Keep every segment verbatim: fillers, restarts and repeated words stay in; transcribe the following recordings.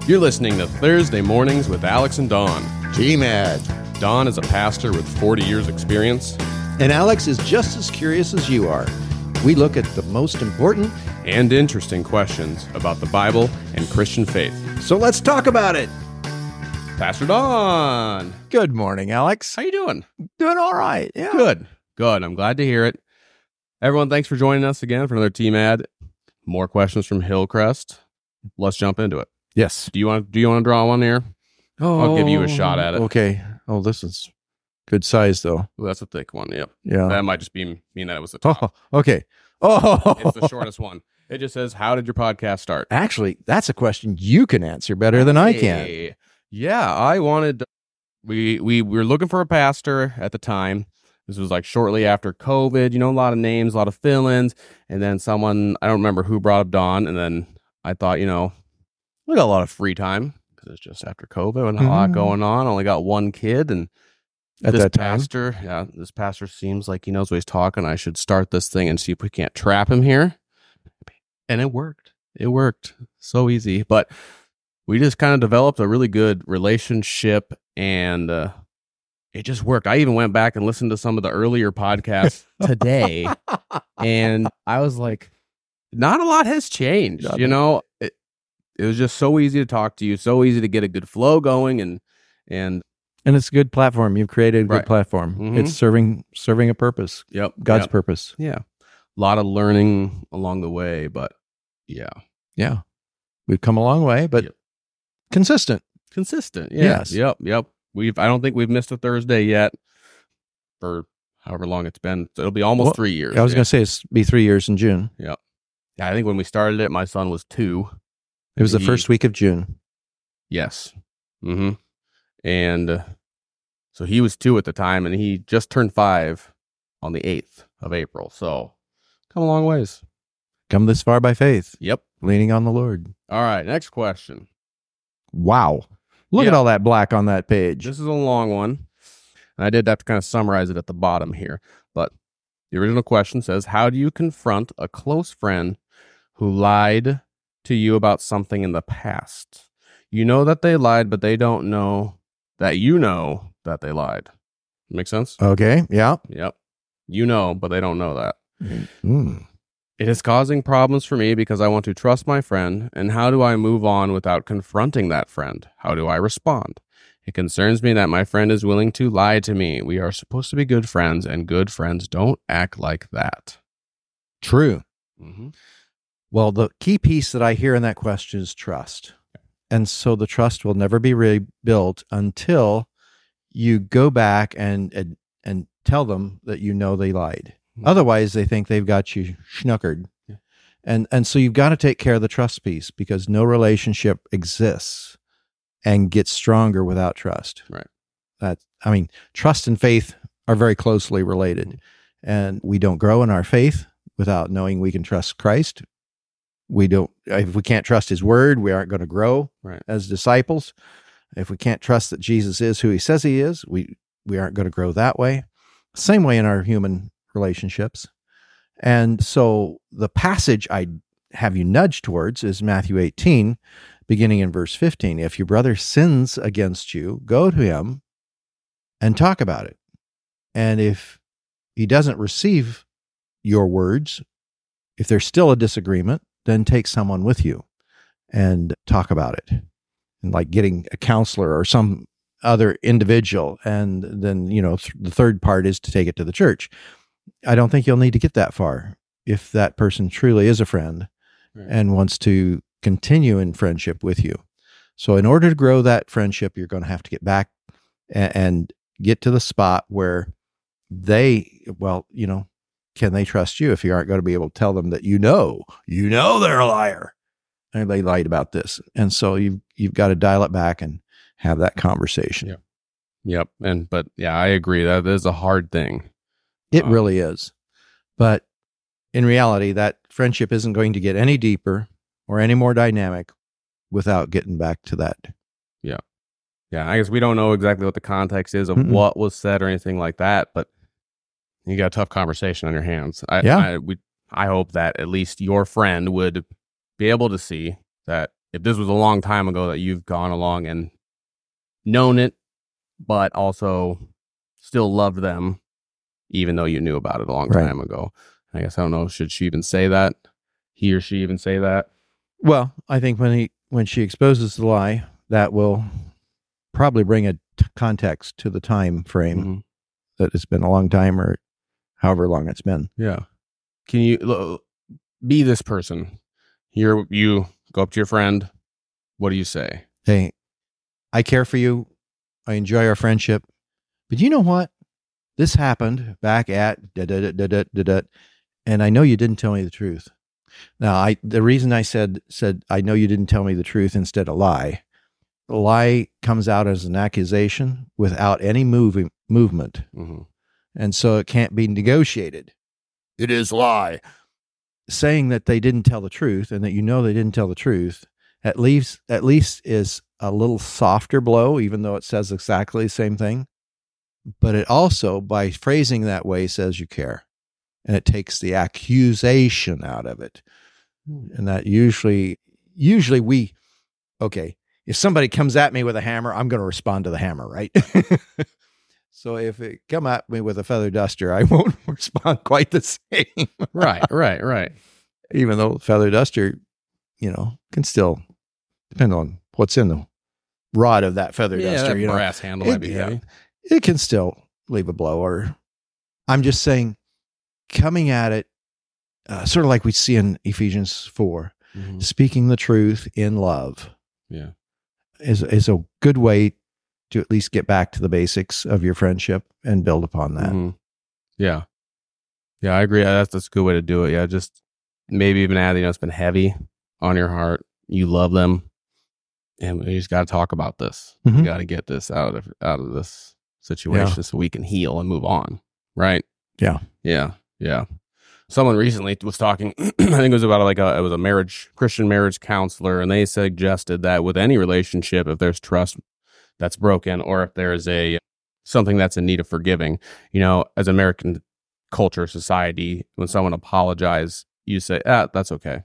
You're listening to Thursday Mornings with Alex and Don. G-Mad. Don is a pastor with forty years experience. And Alex is just as curious as you are. We look at the most important and interesting questions about the Bible and Christian faith. So let's talk about it. Pastor Don. Good morning, Alex. How you doing? Doing all right. Yeah. Good. Good. I'm glad to hear it. Everyone, thanks for joining us again for another team ad. More questions from Hillcrest. Let's jump into it. Yes. Do you want do you want to draw one here? Oh, I'll give you a shot at it. Okay. Oh, this is good size, though. Ooh, that's a thick one. Yep. Yeah. That might just be mean that it was the top. Oh, okay. Oh, It's the shortest one. It just says, "How did your podcast start?" Actually, that's a question you can answer better than I can. Hey. Yeah, I wanted. We we we were looking for a pastor at the time. This was like shortly after COVID. You know, a lot of names, a lot of fill-ins, and then someone, I don't remember who, brought up Don, and then I thought, you know, we got a lot of free time because it's just after COVID and a lot Mhm. going on. Only got one kid, and At this that time? pastor, yeah, this pastor seems like he knows what he's talking. I should start this thing and see if we can't trap him here. And it worked. It worked. So easy. But we just kind of developed a really good relationship, and uh, it just worked. I even went back and listened to some of the earlier podcasts today, and I was like, not a lot has changed. Nothing. You know, it, it was just so easy to talk to you, so easy to get a good flow going, and and And it's a good platform. You've created a good Right. platform. Mhm. It's serving serving a purpose, yep, God's yep. purpose. Yeah. A lot of learning along the way, but yeah. Yeah. We've come a long way, but Yep. consistent. Consistent. Yeah. Yes. Yep. Yep. We've, I don't think we've missed a Thursday yet for however long it's been. So it'll be almost Well, three years. I was yeah. going to say it's be three years in June. Yeah. I think when we started it, my son was two. It was the He- first week of June. Yes. Mm-hmm. And uh, so he was two at the time, and he just turned five on the eighth of April. So come a long ways. Come this far by faith, Yep. leaning on the Lord. All right. Next question. Wow. Look Yeah. at all that black on that page. This is a long one. And I did have to kind of summarize it at the bottom here. But the original question says, how do you confront a close friend who lied to you about something in the past? You know that they lied, but they don't know that you know that they lied. Make sense? Okay. Yeah. Yep. You know, but they don't know that. Mm. It is causing problems for me because I want to trust my friend. And how do I move on without confronting that friend? How do I respond? It concerns me that my friend is willing to lie to me. We are supposed to be good friends, and good friends don't act like that. True. Mm-hmm. Well, the key piece that I hear in that question is trust. And so the trust will never be rebuilt until you go back and and, and tell them that you know they lied. Mhm. Otherwise, they think they've got you schnookered. Yeah. And and so you've got to take care of the trust piece, because no relationship exists and gets stronger without trust. Right. That I mean, trust and faith are very closely related. And we don't grow in our faith without knowing we can trust Christ. We don't, if we can't trust his word, we aren't going to grow Right. as disciples. If we can't trust that Jesus is who he says he is, we, we aren't going to grow that way. Same way in our human relationships. And so the passage I have you nudge towards is Matthew eighteen, beginning in verse fifteen. If your brother sins against you, go to him and talk about it. And if he doesn't receive your words, if there's still a disagreement, then take someone with you and talk about it. And like getting a counselor or some other individual. And then, you know, th- the third part is to take it to the church. I don't think you'll need to get that far if that person truly is a friend Right. and wants to continue in friendship with you. So in order to grow that friendship, you're going to have to get back and, and get to the spot where they, well, you know, can they trust you if you aren't going to be able to tell them that you know, you know they're a liar and they lied about this. And so you've, you've got to dial it back and have that conversation. Yeah. Yep. And, but yeah, I agree. That is a hard thing. It Um, really is. But in reality, that friendship isn't going to get any deeper or any more dynamic without getting back to that. Yeah. I guess we don't know exactly what the context is of Mm-mm. what was said or anything like that, but you got a tough conversation on your hands. I, Yeah. I, we, I hope that at least your friend would be able to see that if this was a long time ago that you've gone along and known it, but also still loved them, even though you knew about it a long Right. time ago. I guess I don't know. Should she even say that? He or she even say that? Well, I think when he when she exposes the lie, that will probably bring a t- context to the time frame Mhm. that it's been a long time or however long it's been. Yeah. Can you lo- be this person? Here, you go up to your friend. What do you say? Hey, I care for you. I enjoy our friendship. But you know what? This happened back at da da da da da da da, and I know you didn't tell me the truth. Now, I the reason I said said I know you didn't tell me the truth instead of lie. The lie comes out as an accusation without any moving movement, Mm-hmm. and so it can't be negotiated. It is lie. Saying that they didn't tell the truth and that you know they didn't tell the truth at least at least is a little softer blow, even though it says exactly the same thing. But it also, by phrasing that way, says you care. And it takes the accusation out of it. And that usually, usually we, okay, if somebody comes at me with a hammer, I'm going to respond to the hammer, right? So if it come at me with a feather duster, I won't respond quite the same. Right, right, right. Even though feather duster, you know, can still depend on what's in the rod of that feather Yeah, duster. that You know, brass handle It- might be yeah. heavy. it can still leave a blow. Or I'm just saying, coming at it, uh, sort of like we see in Ephesians four, Mhm. speaking the truth in love Yeah. is is a good way to at least get back to the basics of your friendship and build upon that. Mhm. Yeah. Yeah, I agree. That's, that's a good way to do it. Yeah, just maybe even add, you know, it's been heavy on your heart. You love them. And we just got to talk about this. Mhm. We got to get this out of out of this situation so we can heal and move on. Right? Yeah. Yeah. Yeah. Someone recently was talking, I think it was about like a, it was a marriage, Christian marriage counselor, and they suggested that with any relationship, if there's trust that's broken or if there's a something that's in need of forgiving, you know, as American culture, society, when someone apologizes, you say, ah, that's okay.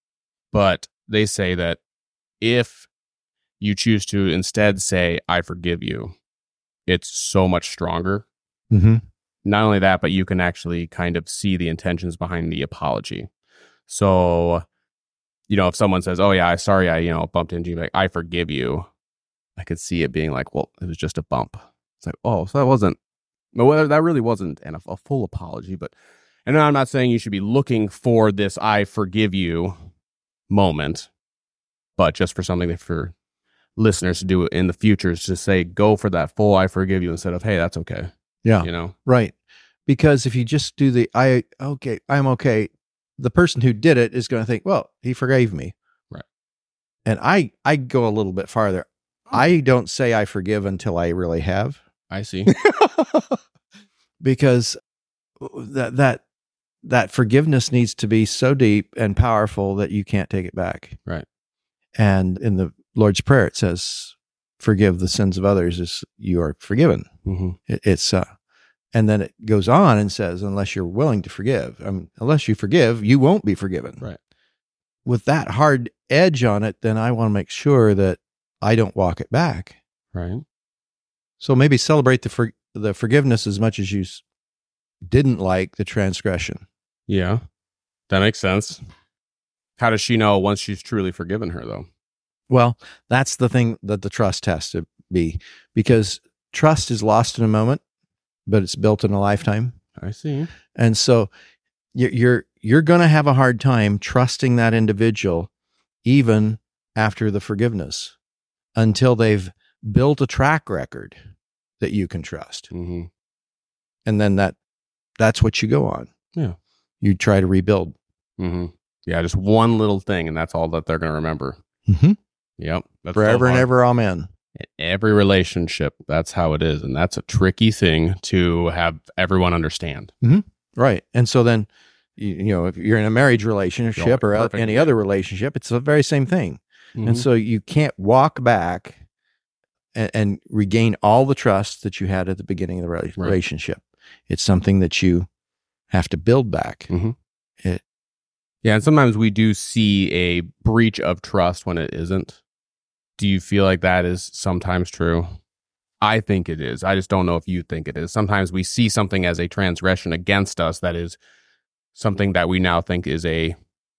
But they say that if you choose to instead say, I forgive you, it's so much stronger. Mm-hmm. Not only that, but you can actually kind of see the intentions behind the apology. So, you know, if someone says, oh yeah, I sorry, I, you know, bumped into you, like, I forgive you. I could see it being like, well, it was just a bump. It's like, oh, so that wasn't, well, that really wasn't an, a full apology. But, and I'm not saying you should be looking for this I forgive you moment, but just for something that for listeners to do in the future is to say, go for that full I forgive you instead of, hey, that's okay. Yeah. You know? Right. Because if you just do the I okay, I'm okay, the person who did it is going to think, well, he forgave me. Right. And I I go a little bit farther. I don't say I forgive until I really have. I see. Because that that that forgiveness needs to be so deep and powerful that you can't take it back. Right. And in the Lord's Prayer it says, forgive the sins of others as you are forgiven. Mm-hmm. It, it's uh and then it goes on and says, unless you're willing to forgive, I mean, unless you forgive, you won't be forgiven. Right. With that hard edge on it, then I want to make sure that I don't walk it back. Right. So maybe celebrate the for, the forgiveness as much as you s- didn't like the transgression. Yeah. That makes sense. How does she know once she's truly forgiven her, though? Well, that's the thing that the trust has to be, because trust is lost in a moment, but it's built in a lifetime. I see. And so you're you're, you're going to have a hard time trusting that individual even after the forgiveness until they've built a track record that you can trust. Mm-hmm. And then that that's what you go on. Yeah. You try to rebuild. Mm-hmm. Yeah, just one little thing, and that's all that they're going to remember. Mm-hmm. Yep. That's Forever so and hard. ever, amen. In every relationship, that's how it is. And that's a tricky thing to have everyone understand. Right. And so then, you, you know, if you're in a marriage relationship or Perfect. any other relationship, it's the very same thing. Mhm. And so you can't walk back and, and regain all the trust that you had at the beginning of the rela- relationship. It's something that you have to build back. Mhm. It Yeah, and sometimes we do see a breach of trust when it isn't. Do you feel like that is sometimes true? I think it is. I just don't know if you think it is. Sometimes we see something as a transgression against us that is something that we now think is a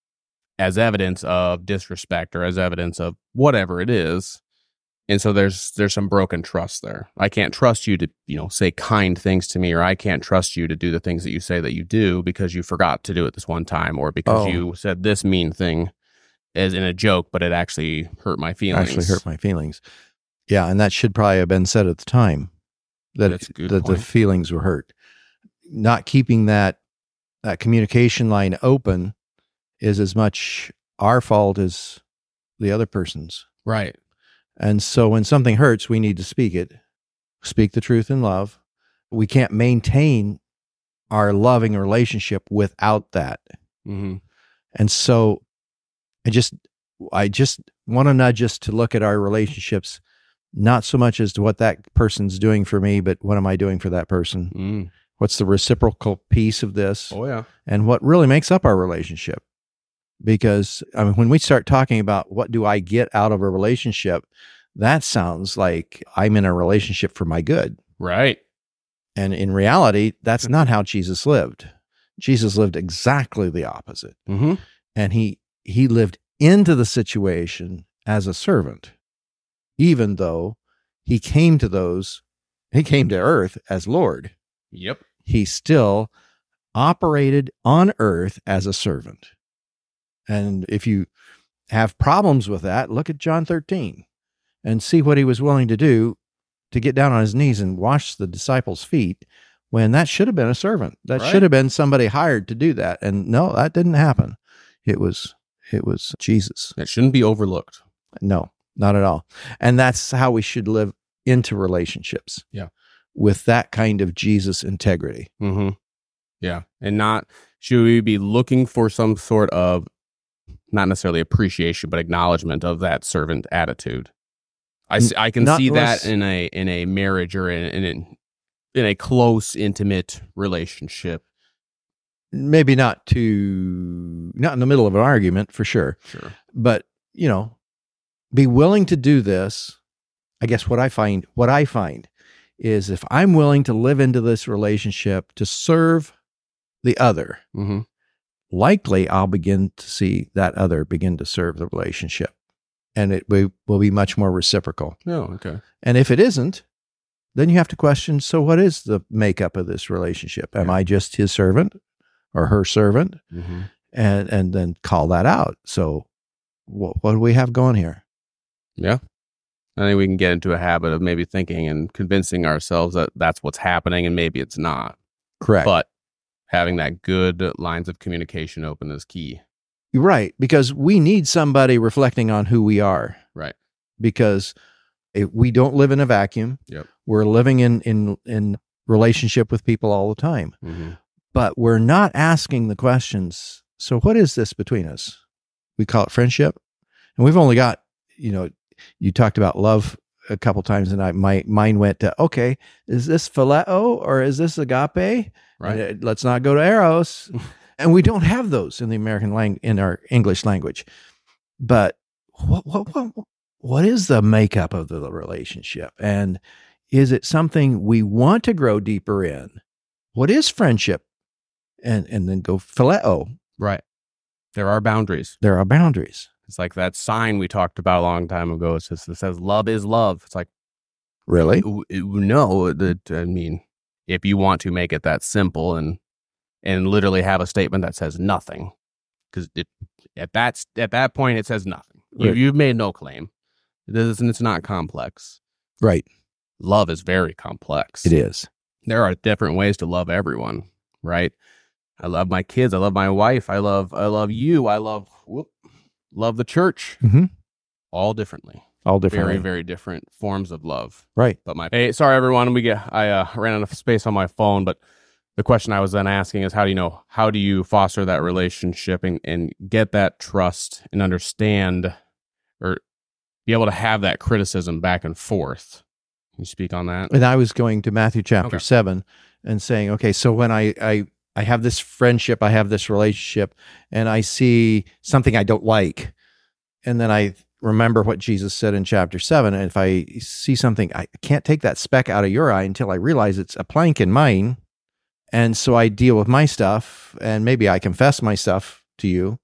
as evidence of disrespect or as evidence of whatever it is. And so there's there's some broken trust there. I can't trust you to, you know, say kind things to me, or I can't trust you to do the things that you say that you do because you forgot to do it this one time, or because Oh. you said this mean thing as in a joke, but it actually hurt my feelings. Actually hurt my feelings. Yeah, and that should probably have been said at the time that That's a good that the point. feelings were hurt. Not keeping that that communication line open is as much our fault as the other person's. Right. And so when something hurts, we need to speak it. Speak the truth in love. We can't maintain our loving relationship without that. Mm-hmm. And so I just I just want to nudge us to look at our relationships, not so much as to what that person's doing for me, but what am I doing for that person? Mm. What's the reciprocal piece of this? Oh, yeah. And what really makes up our relationship? Because I mean, when we start talking about what do I get out of a relationship, that sounds like I'm in a relationship for my good. Right. And in reality, that's not how Jesus lived. Jesus lived exactly the opposite. Mm-hmm. And he he lived into the situation as a servant, even though he came to those, he came to earth as Lord. Yep. He still operated on earth as a servant. And if you have problems with that, look at John thirteen and see what he was willing to do to get down on his knees and wash the disciples' feet when that should have been a servant. That Right. should have been somebody hired to do that. And no, that didn't happen. It was it was Jesus. That shouldn't be overlooked. No, not at all. And that's how we should live into relationships. Yeah. With that kind of Jesus integrity. Mm-hmm. Yeah. And not, should we be looking for some sort of, not necessarily appreciation, but acknowledgement of that servant attitude? I, s- I can Not see less- that in a in a marriage or in in, in a close, intimate relationship. Maybe not to, not in the middle of an argument for sure. Sure. But, you know, be willing to do this. I guess what I find, what I find is if I'm willing to live into this relationship to serve the other, Mm-hmm. likely I'll begin to see that other begin to serve the relationship. And it will, will be much more reciprocal. Oh, okay. And if it isn't, then you have to question, so what is the makeup of this relationship? Am Yeah. I just his servant or her servant? Mm-hmm. And and then call that out. So what, what do we have going here? Yeah. I think we can get into a habit of maybe thinking and convincing ourselves that that's what's happening, and maybe it's not. Correct. But having that good lines of communication open is key. Right, because we need somebody reflecting on who we are. Right. Because if we don't live in a vacuum. Yep. We're living in in in relationship with people all the time. Mm-hmm. But we're not asking the questions. So what is this between us? We call it friendship. And we've only got, you know, you talked about love a couple times, and I my mind went to, okay, is this phileo or is this agape? Right. And, uh, let's not go to eros. And we don't have those in the American language, in our English language. But what what what what is the makeup of the relationship? And is it something we want to grow deeper in? What is friendship? And and then go phileo. Right. There are boundaries. There are boundaries. It's like that sign we talked about a long time ago. It says, it says love is love. It's like, Really? w- w- no, that, I mean, if you want to make it that simple and and literally have a statement that says nothing, because at that at that point it says nothing. You, Right. you've made no claim. It is, and it's not complex. Right. Love is very complex. It is. There are different ways to love everyone, right? I love my kids. I love my wife. I love I love you. I love whoop, love the church. Mm-hmm. All differently. All different. Very, very different forms of love. Right. But my hey, sorry everyone, we get I uh, ran out of space on my phone, but the question I was then asking is how do you know how do you foster that relationship and, and get that trust and understand or be able to have that criticism back and forth? Can you speak on that? And I was going to Matthew chapter Okay. seven and saying, okay, so when I, I I have this friendship, I have this relationship, and I see something I don't like. And then I remember what Jesus said in chapter seven. And if I see something, I can't take that speck out of your eye until I realize it's a plank in mine. And so I deal with my stuff, and maybe I confess my stuff to you,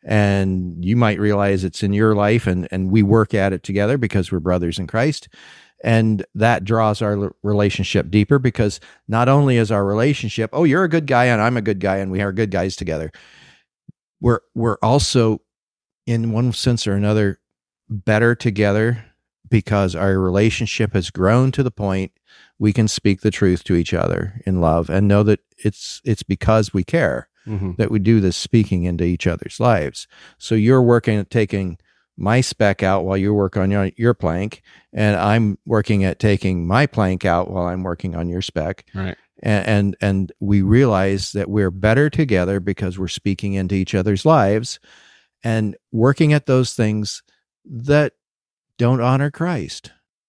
and you might realize it's in your life, and, and we work at it together because we're brothers in Christ. And that draws our relationship deeper, because not only is our relationship, oh, you're a good guy and I'm a good guy and we are good guys together. We're, we're also, in one sense or another, better together because our relationship has grown to the point we can speak the truth to each other in love and know that it's, it's because we care mm-hmm. that we do this speaking into each other's lives. So you're working at taking my speck out while you work on your, your plank, and I'm working at taking my plank out while I'm working on your speck. Right. And, and, and we realize that we're better together because we're speaking into each other's lives and working at those things that don't honor Christ.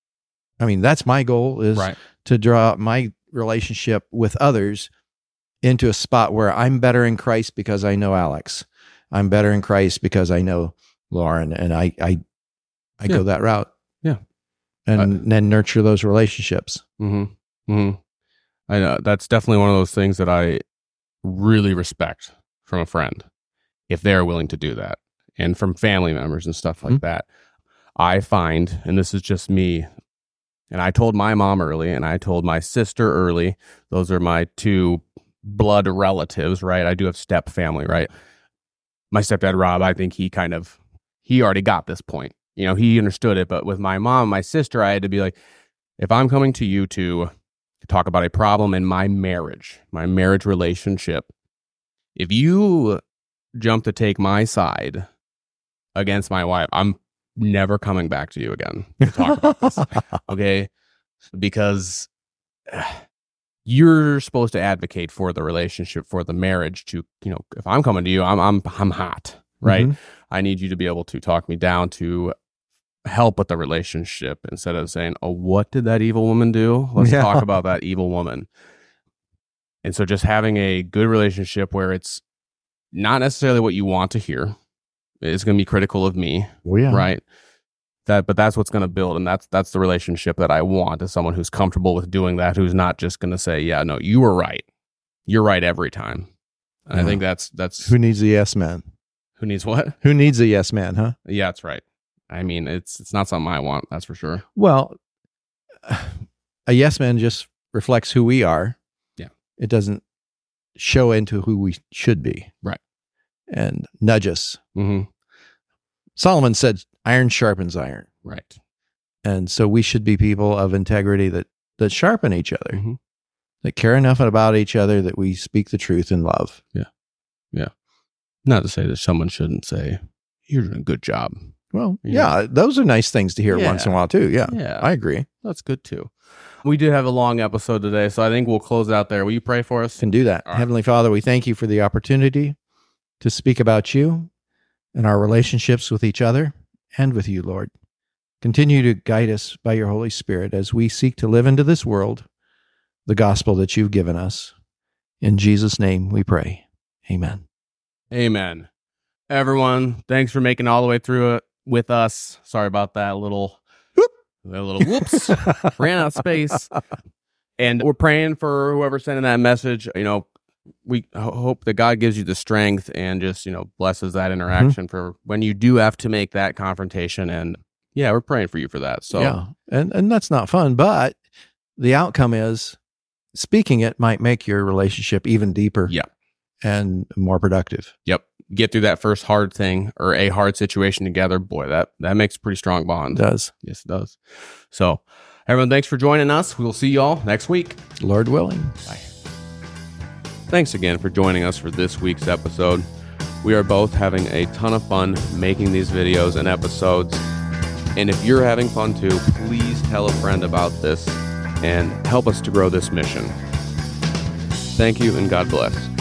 I mean, that's my goal, is right. to draw my relationship with others into a spot where I'm better in Christ because I know Alex. I'm better in Christ because I know Lauren, and I, I, I yeah. go that route. Yeah. And uh, then nurture those relationships. Mm-hmm. Mm-hmm. I know that's definitely one of those things that I really respect from a friend, if they're willing to do that, and from family members and stuff like mm-hmm. that. I find, and this is just me, and I told my mom early, and I told my sister early, those are my two blood relatives, right? I do have step family, right? My stepdad, Rob, I think he kind of, he already got this point. You know, he understood it. But with my mom, my sister, I had to be like, if I'm coming to you to talk about a problem in my marriage, my marriage relationship, if you jump to take my side against my wife, I'm never coming back to you again to talk about this. Okay? Because you're supposed to advocate for the relationship, for the marriage, to, you know, if I'm coming to you, I'm I'm I'm hot, right? Mm-hmm. I need you to be able to talk me down, to help with the relationship, instead of saying, oh, what did that evil woman do? Let's yeah. talk about that evil woman. And so just having a good relationship where it's not necessarily what you want to hear. It's going to be critical of me, well, yeah. right? That, but that's what's going to build, and that's that's the relationship that I want, is someone who's comfortable with doing that, who's not just going to say, yeah, no, you were right. You're right every time. And yeah. I think that's that's who needs a yes man. Who needs what? Who needs a yes man, huh? Yeah, that's right. I mean, it's it's not something I want, that's for sure. Well, a yes man just reflects who we are. Yeah. It doesn't show into who we should be. Right. And nudge us. Mm-hmm. Solomon said, iron sharpens iron. Right. And so we should be people of integrity that, that sharpen each other, mm-hmm. that care enough about each other that we speak the truth in love. Yeah. Yeah. Not to say that someone shouldn't say, you're doing a good job. Well, you yeah, know? Those are nice things to hear yeah. once in a while too. Yeah, yeah, I agree. That's good too. We did have a long episode today, so I think we'll close out there. Will you pray for us? Can do that. All Heavenly right. Father, we thank you for the opportunity to speak about you and our relationships with each other and with you, Lord. Continue to guide us by your Holy Spirit as we seek to live into this world the gospel that you've given us. In Jesus' name we pray. Amen. Amen. Everyone, thanks for making it all the way through it with us. Sorry about that little, Whoop. that little whoops. Ran out of space. And we're praying for whoever's sending that message. You know, we hope that God gives you the strength and just, you know, blesses that interaction mm-hmm. for when you do have to make that confrontation. And yeah, we're praying for you for that. So yeah, and and that's not fun, but the outcome is speaking it might make your relationship even deeper. Yeah. And more productive. Yep. Get through that first hard thing or a hard situation together. Boy, that, that makes a pretty strong bond. It does. Yes, it does. So everyone, thanks for joining us. We'll see you all next week. Lord willing. Bye. Thanks again for joining us for this week's episode. We are both having a ton of fun making these videos and episodes. And if you're having fun too, please tell a friend about this and help us to grow this mission. Thank you and God bless.